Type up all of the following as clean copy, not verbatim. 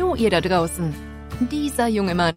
Hallo ihr da draußen. Dieser junge Mann.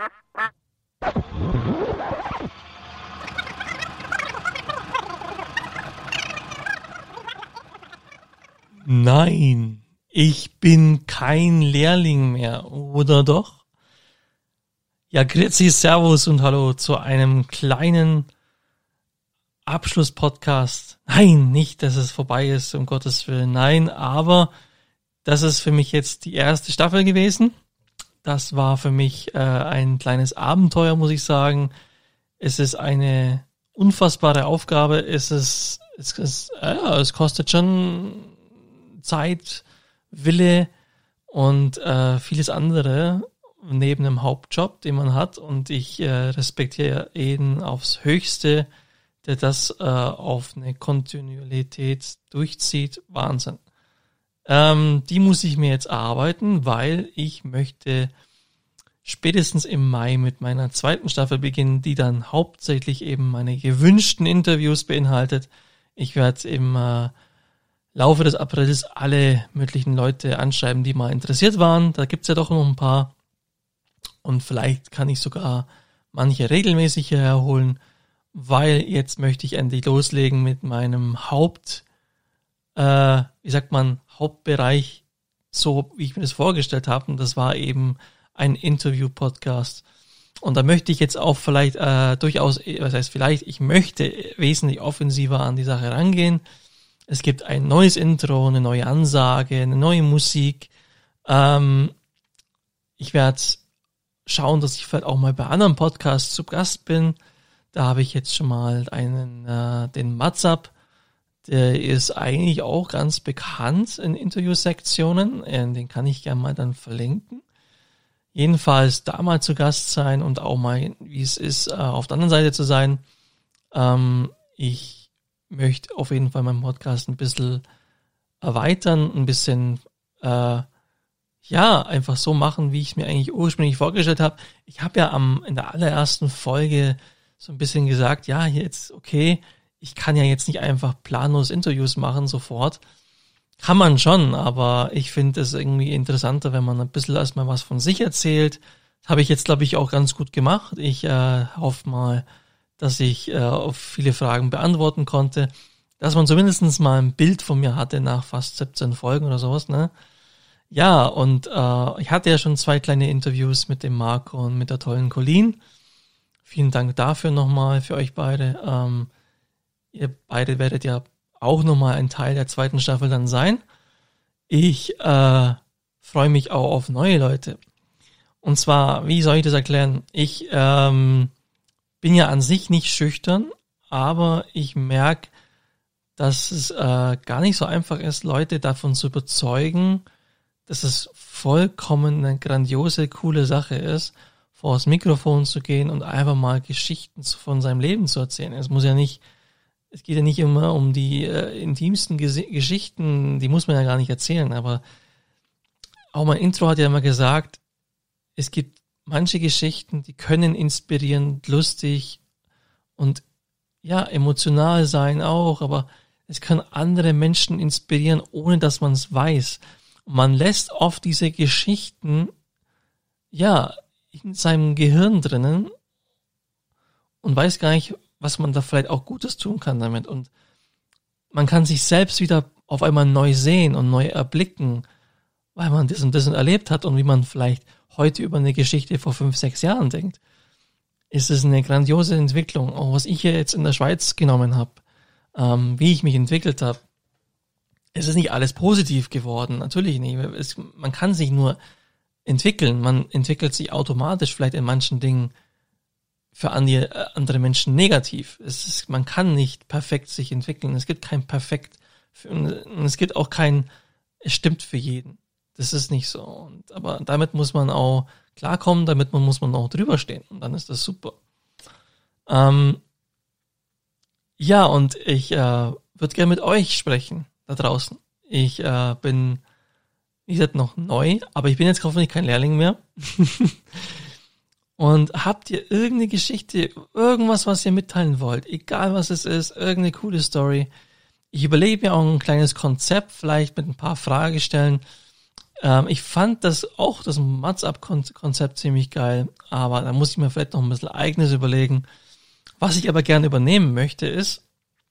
Nein, ich bin kein Lehrling mehr, oder doch? Ja, grüezi, servus und hallo zu einem kleinen Abschlusspodcast. Nein, nicht, dass es vorbei ist, um Gottes Willen. Nein, aber das ist für mich jetzt die erste Staffel gewesen. Das war für mich ein kleines Abenteuer, muss ich sagen. Es ist eine unfassbare Aufgabe. Es kostet schon Zeit, Wille und vieles andere neben dem Hauptjob, den man hat. Und ich respektiere jeden aufs Höchste, der das auf eine Kontinuität durchzieht. Wahnsinn. Die muss ich mir jetzt erarbeiten, weil ich möchte spätestens im Mai mit meiner zweiten Staffel beginnen, die dann hauptsächlich eben meine gewünschten Interviews beinhaltet. Ich werde im Laufe des Aprils alle möglichen Leute anschreiben, die mal interessiert waren. Da gibt's ja doch noch ein paar. Und vielleicht kann ich sogar manche regelmäßig hierher holen, weil jetzt möchte ich endlich loslegen mit meinem Hauptbereich, so wie ich mir das vorgestellt habe. Und das war eben ein Interview-Podcast. Und da möchte ich jetzt auch vielleicht ich möchte wesentlich offensiver an die Sache rangehen. Es gibt ein neues Intro, eine neue Ansage, eine neue Musik. Ich werde schauen, dass ich vielleicht auch mal bei anderen Podcasts zu Gast bin. Da habe ich jetzt schon mal den Matzab. Der ist eigentlich auch ganz bekannt in Interviewsektionen. Den kann ich gerne mal dann verlinken. Jedenfalls da mal zu Gast sein und auch mal, wie es ist, auf der anderen Seite zu sein. Ich möchte auf jeden Fall meinen Podcast ein bisschen erweitern, ein bisschen einfach so machen, wie ich es mir eigentlich ursprünglich vorgestellt habe. Ich habe ja in der allerersten Folge so ein bisschen gesagt, ja, jetzt okay, ich kann ja jetzt nicht einfach planlos Interviews machen sofort. Kann man schon, aber ich finde es irgendwie interessanter, wenn man ein bisschen erstmal was von sich erzählt. Das habe ich jetzt, glaube ich, auch ganz gut gemacht. Ich hoffe mal, dass ich auf viele Fragen beantworten konnte, dass man zumindest mal ein Bild von mir hatte nach fast 17 Folgen oder sowas, ne? Ja, und ich hatte ja schon 2 kleine Interviews mit dem Marco und mit der tollen Colleen. Vielen Dank dafür nochmal für euch beide. Ihr beide werdet ja auch nochmal ein Teil der zweiten Staffel dann sein. Ich freue mich auch auf neue Leute. Und zwar, wie soll ich das erklären? Ich bin ja an sich nicht schüchtern, aber ich merke, dass es gar nicht so einfach ist, Leute davon zu überzeugen, dass es vollkommen eine grandiose, coole Sache ist, vor das Mikrofon zu gehen und einfach mal Geschichten von seinem Leben zu erzählen. Es geht ja nicht immer um die intimsten Geschichten, die muss man ja gar nicht erzählen, aber auch mein Intro hat ja immer gesagt, es gibt manche Geschichten, die können inspirierend, lustig und ja, emotional sein auch, aber es kann andere Menschen inspirieren, ohne dass man es weiß. Und man lässt oft diese Geschichten, ja, in seinem Gehirn drinnen und weiß gar nicht, was man da vielleicht auch Gutes tun kann damit. Und man kann sich selbst wieder auf einmal neu sehen und neu erblicken, weil man das und das erlebt hat und wie man vielleicht heute über eine Geschichte vor 5, 6 Jahren denkt. Ist es eine grandiose Entwicklung. Auch was ich hier jetzt in der Schweiz genommen habe, wie ich mich entwickelt habe. Es ist nicht alles positiv geworden, natürlich nicht. Man kann sich nur entwickeln. Man entwickelt sich automatisch vielleicht in manchen Dingen für andere Menschen negativ. Man kann nicht perfekt sich entwickeln. Es gibt kein Perfekt. Und es gibt auch es stimmt für jeden. Das ist nicht so. Aber damit muss man auch klarkommen, muss man auch drüber stehen. Und dann ist das super. Ja, und ich würde gerne mit euch sprechen, da draußen. Ich bin, wie gesagt, noch neu, aber ich bin jetzt hoffentlich kein Lehrling mehr. Und habt ihr irgendeine Geschichte, irgendwas, was ihr mitteilen wollt, egal was es ist, irgendeine coole Story. Ich überlege mir auch ein kleines Konzept, vielleicht mit ein paar Fragestellen. Ich fand das WhatsApp-Konzept ziemlich geil, aber da muss ich mir vielleicht noch ein bisschen Eigenes überlegen. Was ich aber gerne übernehmen möchte, ist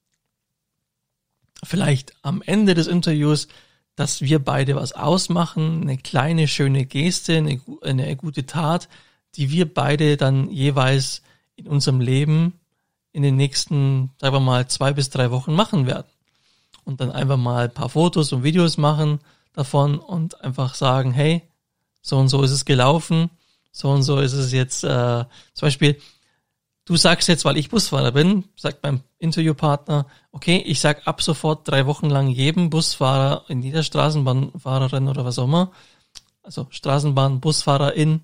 vielleicht am Ende des Interviews, dass wir beide was ausmachen, eine kleine, schöne Geste, eine gute Tat, die wir beide dann jeweils in unserem Leben in den nächsten, sagen wir mal, 2 bis 3 Wochen machen werden. Und dann einfach mal ein paar Fotos und Videos machen davon und einfach sagen, hey, so und so ist es gelaufen, so und so ist es jetzt, zum Beispiel, du sagst jetzt, weil ich Busfahrer bin, sagt mein Interviewpartner, okay, ich sag ab sofort 3 Wochen lang jedem Busfahrer, in jeder Straßenbahnfahrerin oder was auch immer, also Straßenbahn, Busfahrerin,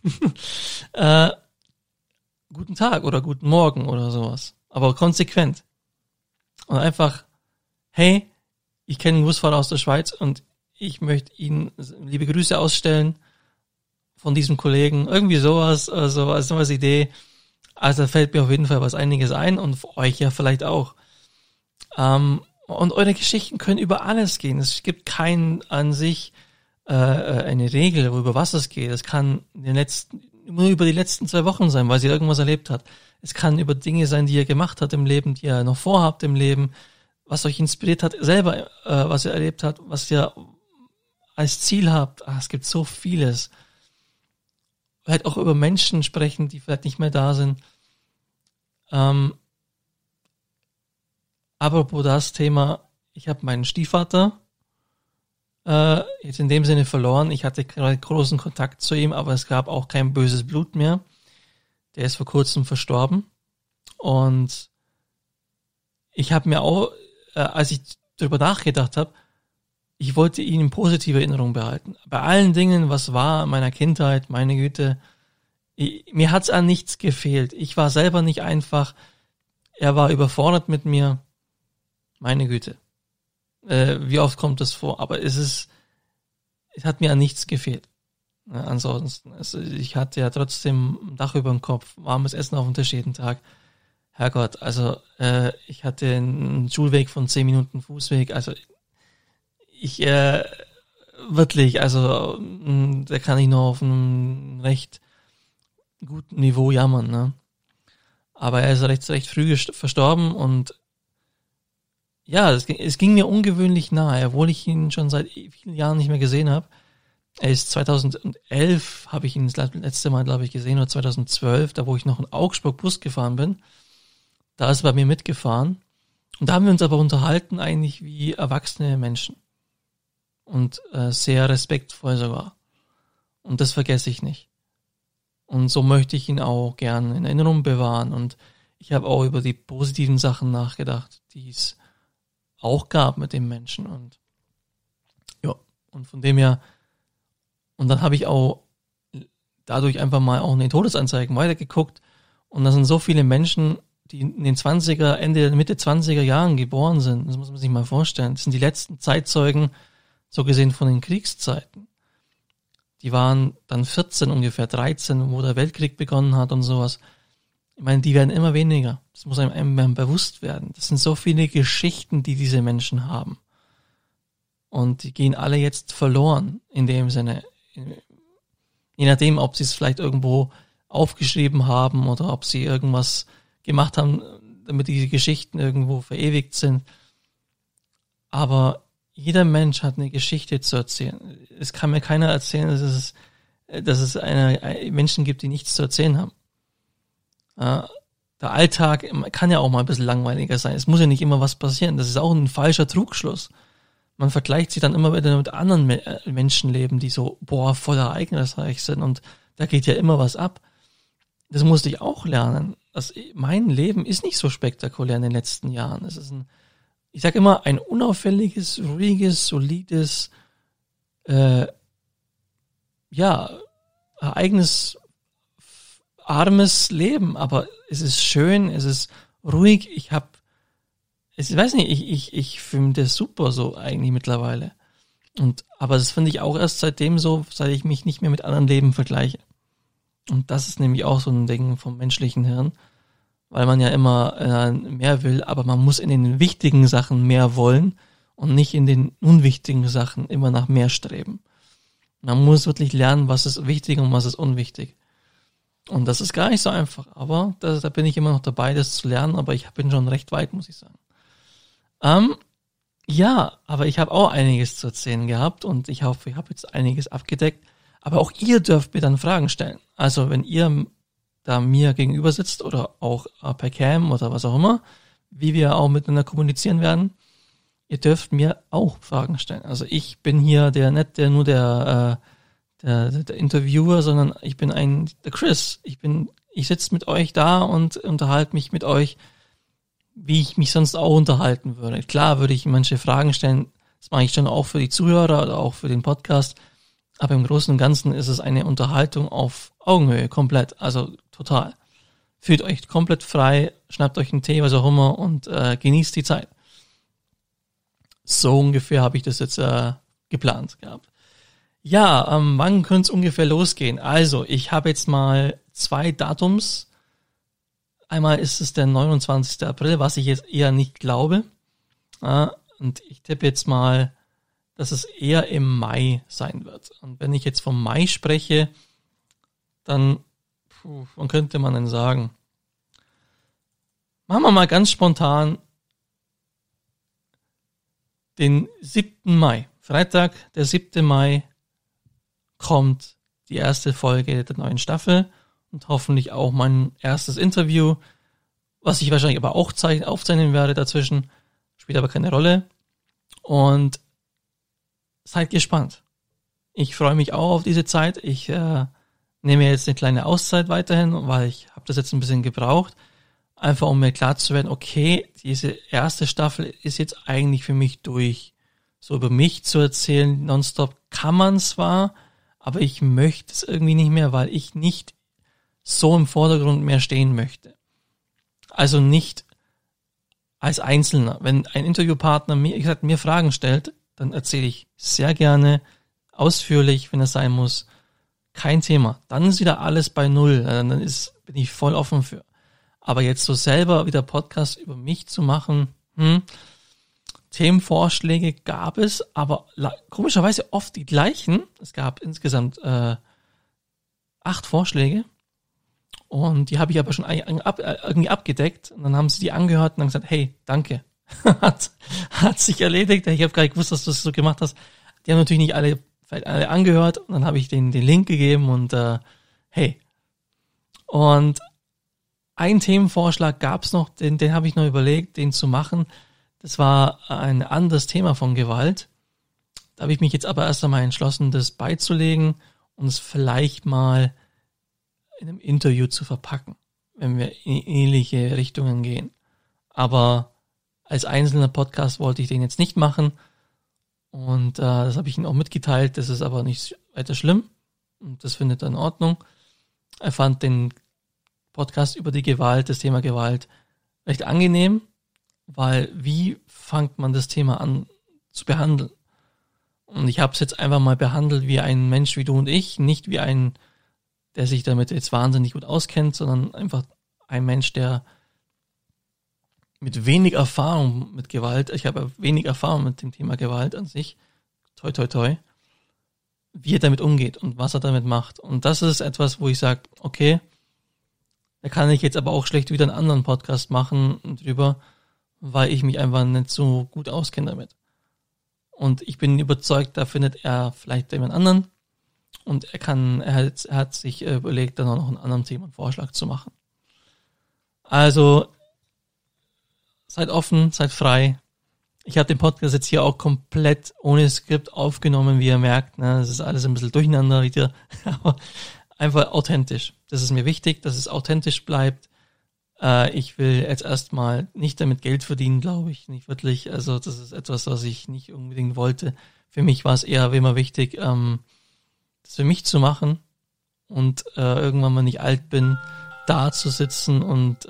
guten Tag oder guten Morgen oder sowas. Aber konsequent. Und einfach, hey, ich kenne einen Busfahrer aus der Schweiz und ich möchte Ihnen liebe Grüße ausstellen von diesem Kollegen. Irgendwie sowas, also als neue Idee. Also da fällt mir auf jeden Fall was einiges ein und für euch ja vielleicht auch. Und eure Geschichten können über alles gehen. Es gibt keinen an sich eine Regel, über was es geht. Es kann nur über die letzten 2 Wochen sein, weil sie irgendwas erlebt hat. Es kann über Dinge sein, die ihr gemacht habt im Leben, die ihr noch vorhabt im Leben, was euch inspiriert hat, selber, was ihr erlebt habt, was ihr als Ziel habt. Es gibt so vieles. Vielleicht auch über Menschen sprechen, die vielleicht nicht mehr da sind. Apropos das Thema, ich habe meinen Stiefvater jetzt in dem Sinne verloren. Ich hatte gerade großen Kontakt zu ihm, aber es gab auch kein böses Blut mehr. Der ist vor kurzem verstorben. Und ich habe mir auch, als ich darüber nachgedacht habe, ich wollte ihn in positiver Erinnerung behalten. Bei allen Dingen, was war in meiner Kindheit, meine Güte, mir hat's an nichts gefehlt. Ich war selber nicht einfach, er war überfordert mit mir, meine Güte. Wie oft kommt das vor? Aber es hat mir an nichts gefehlt. Ansonsten, ich hatte ja trotzdem ein Dach über dem Kopf, warmes Essen auf dem Tisch jeden Tag. Herrgott, also ich hatte einen Schulweg von 10 Minuten Fußweg, also wirklich, also da kann ich nur auf einem recht guten Niveau jammern, ne? Aber er ist recht früh verstorben und ja, es ging mir ungewöhnlich nahe, obwohl ich ihn schon seit vielen Jahren nicht mehr gesehen habe. Er ist 2011, habe ich ihn das letzte Mal, glaube ich, gesehen, oder 2012, da wo ich noch in Augsburg Bus gefahren bin. Da ist er bei mir mitgefahren. Und da haben wir uns aber unterhalten eigentlich wie erwachsene Menschen. Und sehr respektvoll sogar. Und das vergesse ich nicht. Und so möchte ich ihn auch gern in Erinnerung bewahren. Und ich habe auch über die positiven Sachen nachgedacht, die es auch gab mit dem Menschen. Und ja, und von dem her, und dann habe ich auch dadurch einfach mal auch in den Todesanzeigen weitergeguckt. Und da sind so viele Menschen, die in den Mitte 20er Jahren geboren sind. Das muss man sich mal vorstellen. Das sind die letzten Zeitzeugen, so gesehen von den Kriegszeiten. Die waren dann 14 ungefähr, 13, wo der Weltkrieg begonnen hat und sowas. Ich meine, die werden immer weniger. Das muss einem bewusst werden. Das sind so viele Geschichten, die diese Menschen haben. Und die gehen alle jetzt verloren, in dem Sinne. Je nachdem, ob sie es vielleicht irgendwo aufgeschrieben haben oder ob sie irgendwas gemacht haben, damit diese Geschichten irgendwo verewigt sind. Aber jeder Mensch hat eine Geschichte zu erzählen. Es kann mir keiner erzählen, dass es Menschen gibt, die nichts zu erzählen haben. Der Alltag kann ja auch mal ein bisschen langweiliger sein. Es muss ja nicht immer was passieren. Das ist auch ein falscher Trugschluss. Man vergleicht sich dann immer wieder mit anderen Menschenleben, die so, voll ereignisreich sind und da geht ja immer was ab. Das musste ich auch lernen. Mein Leben ist nicht so spektakulär in den letzten Jahren. Es ist ich sage immer, ein unauffälliges, ruhiges, solides, ereignisarmes Leben. Aber es ist schön, es ist ruhig. Ich weiß nicht, ich finde das super so eigentlich mittlerweile. Aber das finde ich auch erst seitdem so, seit ich mich nicht mehr mit anderen Leben vergleiche. Und das ist nämlich auch so ein Ding vom menschlichen Hirn, weil man ja immer mehr will, aber man muss in den wichtigen Sachen mehr wollen und nicht in den unwichtigen Sachen immer nach mehr streben. Man muss wirklich lernen, was ist wichtig und was ist unwichtig. Und das ist gar nicht so einfach, aber da bin ich immer noch dabei, das zu lernen, aber ich bin schon recht weit, muss ich sagen. Ja, aber ich habe auch einiges zu erzählen gehabt und ich hoffe, ich habe jetzt einiges abgedeckt, aber auch ihr dürft mir dann Fragen stellen. Also wenn ihr da mir gegenüber sitzt oder auch per Cam oder was auch immer, wie wir auch miteinander kommunizieren werden, ihr dürft mir auch Fragen stellen. Also ich bin hier nur der Interviewer, sondern ich bin der Chris. Ich sitze mit euch da und unterhalte mich mit euch, wie ich mich sonst auch unterhalten würde. Klar würde ich manche Fragen stellen, das mache ich schon auch für die Zuhörer oder auch für den Podcast, aber im Großen und Ganzen ist es eine Unterhaltung auf Augenhöhe, komplett, also total. Fühlt euch komplett frei, schnappt euch einen Tee, was auch immer und genießt die Zeit. So ungefähr habe ich das jetzt geplant gehabt. Ja, wann könnte es ungefähr losgehen? Also, ich habe jetzt mal 2 Datums. Einmal ist es der 29. April, was ich jetzt eher nicht glaube. Und ich tippe jetzt mal, dass es eher im Mai sein wird. Und wenn ich jetzt vom Mai spreche, dann, wann könnte man denn sagen? Machen wir mal ganz spontan den 7. Mai. Freitag, der 7. Mai, kommt die erste Folge der neuen Staffel und hoffentlich auch mein erstes Interview, was ich wahrscheinlich aber auch aufzeichnen werde dazwischen, spielt aber keine Rolle. Und seid gespannt. Ich freue mich auch auf diese Zeit. Ich nehme jetzt eine kleine Auszeit weiterhin, weil ich habe das jetzt ein bisschen gebraucht, einfach um mir klar zu werden, okay, diese erste Staffel ist jetzt eigentlich für mich durch. So über mich zu erzählen, nonstop kann man zwar, aber ich möchte es irgendwie nicht mehr, weil ich nicht so im Vordergrund mehr stehen möchte. Also nicht als Einzelner. Wenn ein Interviewpartner mir Fragen stellt, dann erzähle ich sehr gerne, ausführlich, wenn es sein muss. Kein Thema. Dann ist wieder alles bei Null. Dann bin ich voll offen für. Aber jetzt so selber wieder Podcast über mich zu machen, Themenvorschläge gab es, aber komischerweise oft die gleichen. Es gab insgesamt 8 Vorschläge und die habe ich aber schon irgendwie abgedeckt und dann haben sie die angehört und dann gesagt, hey, danke. hat sich erledigt. Ich habe gar nicht gewusst, dass du das so gemacht hast. Die haben natürlich nicht vielleicht alle angehört und dann habe ich denen den Link gegeben und hey. Und einen Themenvorschlag gab es noch, den habe ich noch überlegt, den zu machen. Das war ein anderes Thema von Gewalt. Da habe ich mich jetzt aber erst einmal entschlossen, das beizulegen und es vielleicht mal in einem Interview zu verpacken, wenn wir in ähnliche Richtungen gehen. Aber als einzelner Podcast wollte ich den jetzt nicht machen und das habe ich ihm auch mitgeteilt. Das ist aber nicht weiter schlimm und das findet er in Ordnung. Er fand den Podcast über die Gewalt, das Thema Gewalt, recht angenehm, weil wie fängt man das Thema an zu behandeln? Und ich habe es jetzt einfach mal behandelt wie ein Mensch wie du und ich, nicht wie ein, der sich damit jetzt wahnsinnig gut auskennt, sondern einfach ein Mensch, der mit wenig Erfahrung mit Gewalt, ich habe wenig Erfahrung mit dem Thema Gewalt an sich, toi toi toi, wie er damit umgeht und was er damit macht. Und das ist etwas, wo ich sage, okay, da kann ich jetzt aber auch schlecht wieder einen anderen Podcast machen drüber, weil ich mich einfach nicht so gut auskenne damit. Und ich bin überzeugt, da findet er vielleicht jemand anderen und er hat sich überlegt, dann auch noch einen anderen Themenvorschlag zu machen. Also, seid offen, seid frei. Ich habe den Podcast jetzt hier auch komplett ohne Skript aufgenommen, wie ihr merkt. Ne? Das ist alles ein bisschen durcheinander wieder, aber einfach authentisch. Das ist mir wichtig, dass es authentisch bleibt. Ich will jetzt erstmal nicht damit Geld verdienen, glaube ich, nicht wirklich. Also das ist etwas, was ich nicht unbedingt wollte. Für mich war es eher wie immer wichtig, das für mich zu machen und irgendwann, wenn ich alt bin, da zu sitzen und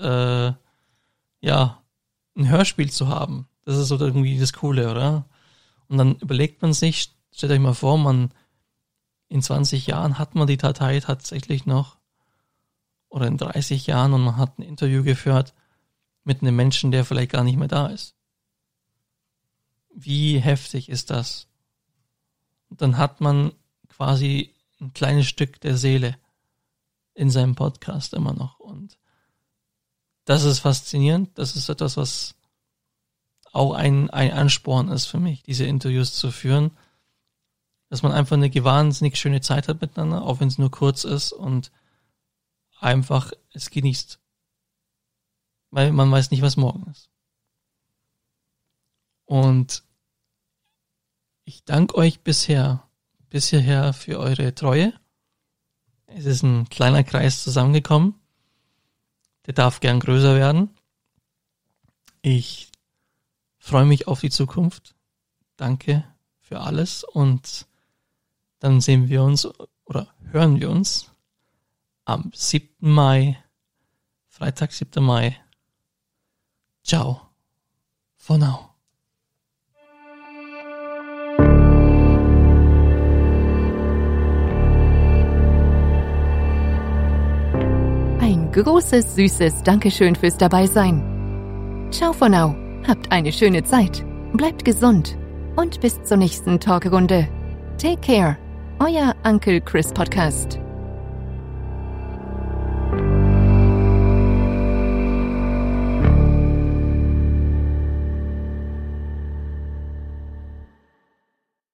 ja, ein Hörspiel zu haben. Das ist so irgendwie das Coole, oder? Und dann überlegt man sich, stellt euch mal vor, in 20 Jahren hat man die Datei tatsächlich noch oder in 30 Jahren und man hat ein Interview geführt mit einem Menschen, der vielleicht gar nicht mehr da ist. Wie heftig ist das? Und dann hat man quasi ein kleines Stück der Seele in seinem Podcast immer noch. Und das ist faszinierend. Das ist etwas, was auch ein Ansporn ist für mich, diese Interviews zu führen. Dass man einfach eine wahnsinnig schöne Zeit hat miteinander, auch wenn es nur kurz ist und einfach es genießt. Weil man weiß nicht, was morgen ist. Und ich danke euch bis hierher für eure Treue. Es ist ein kleiner Kreis zusammengekommen. Der darf gern größer werden. Ich freue mich auf die Zukunft. Danke für alles und dann sehen wir uns oder hören wir uns am 7. Mai, Freitag, 7. Mai. Ciao. For now. Ein großes, süßes Dankeschön fürs Dabeisein. Ciao for now. Habt eine schöne Zeit. Bleibt gesund. Und bis zur nächsten Talkrunde. Take care. Euer Uncle Chris Podcast.